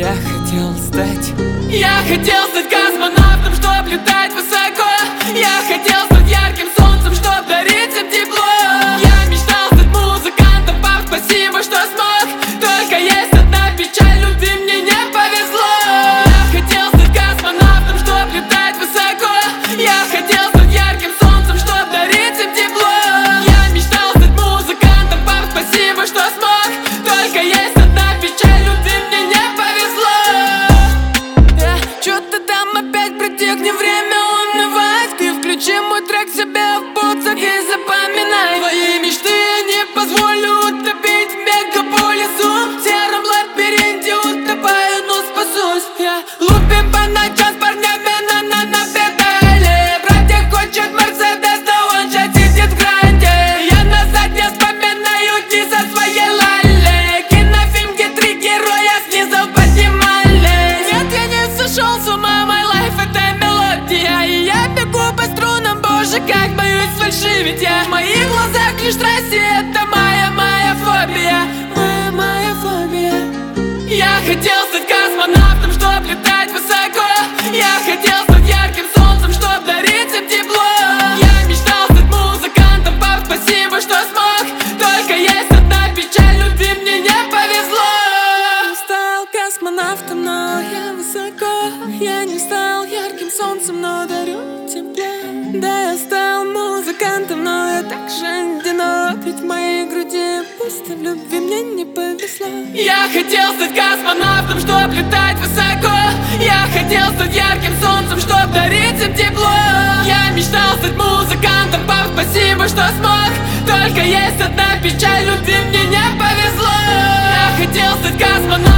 Я хотел стать космонавтом, чтоб летать высоко. Я хотел стать ярким солнцем, чтоб дарить всем тепло. Я мечтал стать музыкантом, пап, спасибо, что смог. Только есть одна печаль, любви мне не повезло. Я хотел стать космонавтом, чтоб летать высоко. Я хотел стать ярким солнцем, чтоб дарить всем тепло. Я мечтал стать музыкантом, пап, спасибо, что смог. Только есть одна печаль, любви мне не повезло. Чё-то там опять протекни время унывать. Ты включи мой трек себе в бутсах и запоминай. Твои мечты я не позволю утопить в мегаполису. В сером лабиринте утопаю, но спасусь. Я лупим по ночам с парнями на педали. Братья хочет Мерседес, да он сейчас сидит в гранде. Я назад не вспоминаю дни со своей лали. Кинофильм, где три героя снизу поднимали. Нет, я не сошел с ума, my life это мелодия. И я бегу по струнам, боже, как боюсь фальшивить я. В моих глазах лишь страсти, это моя фобия. Моя фобия. Я хотел стать космонавтом, чтоб летать высоко. Я хотел стать ярким солнцем, чтоб дарить всем тепло. Я мечтал стать музыкантом, пап, спасибо, что смог. Только есть одна печаль, любви мне не повезло. Я стал космонавтом, но я высоко. Я не стал ярким солнцем, но дарю тепло. Да, я стал музыкантом, но я так же одинок. Ведь в моей груди пусто, в любви мне не повезло. Я хотел стать космонавтом, чтоб летать высоко. Я хотел стать ярким солнцем, чтоб дарить всем тепло. Я мечтал стать музыкантом, пап, спасибо, что смог. Только есть одна печаль, любви мне не повезло. Я хотел стать космонавтом.